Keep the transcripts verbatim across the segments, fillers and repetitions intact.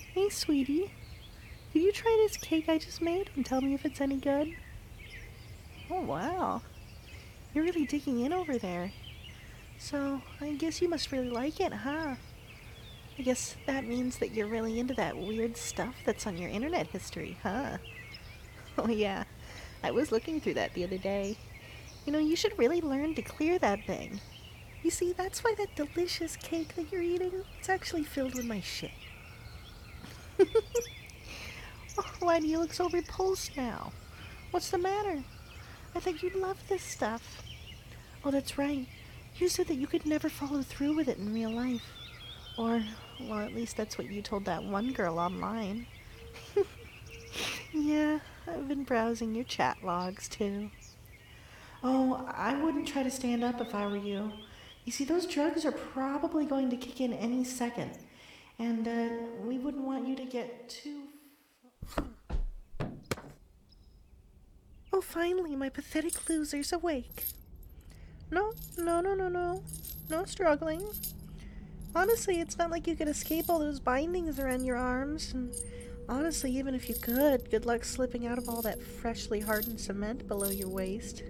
Hey, sweetie. Could you try this cake I just made and tell me if it's any good? Oh, wow. You're really digging in over there. So, I guess you must really like it, huh? I guess that means that you're really into that weird stuff that's on your internet history, huh? Oh, yeah. I was looking through that the other day. You know, you should really learn to clear that thing. You see, that's why that delicious cake that you're eating, it's actually filled with my shit. Oh, why do you look so repulsed now? What's the matter? I think you'd love this stuff. Oh, that's right. You said that you could never follow through with it in real life. Or, well, at least that's what you told that one girl online. Yeah, I've been browsing your chat logs too. Oh, I wouldn't try to stand up if I were you. You see, those drugs are probably going to kick in any second. And uh, we wouldn't want you to get too. Oh, finally, my pathetic loser's awake. No, no, no, no, no. No struggling. Honestly, it's not like you could escape all those bindings around your arms. And honestly, even if you could, good luck slipping out of all that freshly hardened cement below your waist.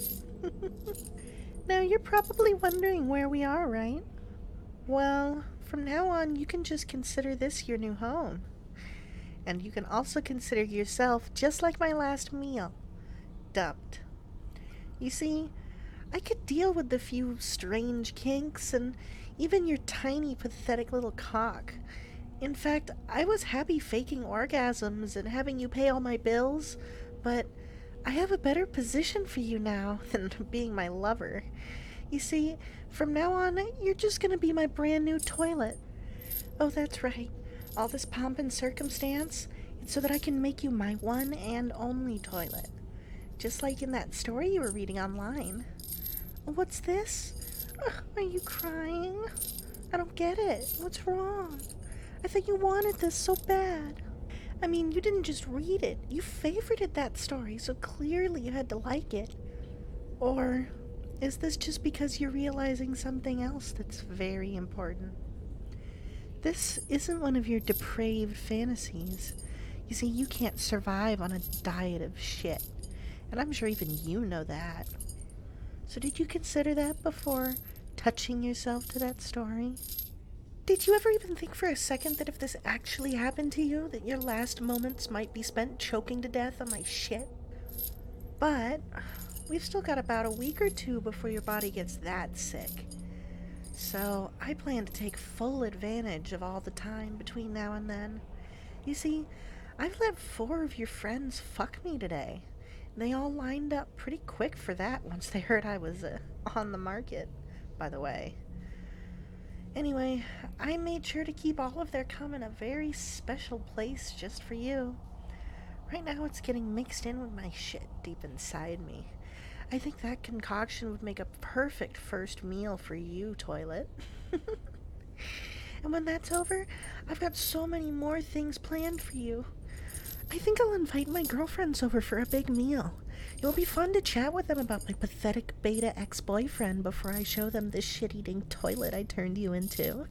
Now, you're probably wondering where we are, right? Well, from now on, you can just consider this your new home. And you can also consider yourself just like my last meal, dumped. You see, I could deal with the few strange kinks and even your tiny, pathetic little cock. In fact, I was happy faking orgasms and having you pay all my bills, but I have a better position for you now than being my lover. You see, from now on, you're just gonna be my brand new toilet. Oh, that's right. All this pomp and circumstance, it's so that I can make you my one and only toilet. Just like in that story you were reading online. What's this? Ugh, are you crying? I don't get it. What's wrong? I thought you wanted this so bad. I mean, you didn't just read it. You favorited that story, so clearly you had to like it. Or is this just because you're realizing something else that's very important? This isn't one of your depraved fantasies. You see, you can't survive on a diet of shit. And I'm sure even you know that. So did you consider that before touching yourself to that story? Did you ever even think for a second that if this actually happened to you, that your last moments might be spent choking to death on my shit? But we've still got about a week or two before your body gets that sick. So I plan to take full advantage of all the time between now and then. You see, I've let four of your friends fuck me today. They all lined up pretty quick for that once they heard I was uh, on the market, by the way. Anyway, I made sure to keep all of their cum in a very special place just for you. Right now it's getting mixed in with my shit deep inside me. I think that concoction would make a perfect first meal for you, toilet. And when that's over, I've got so many more things planned for you. I think I'll invite my girlfriends over for a big meal. It will be fun to chat with them about my pathetic beta ex boyfriend before I show them this shit eating toilet I turned you into.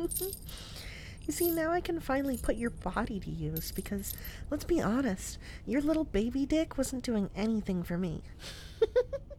You see, now I can finally put your body to use because, let's be honest, your little baby dick wasn't doing anything for me.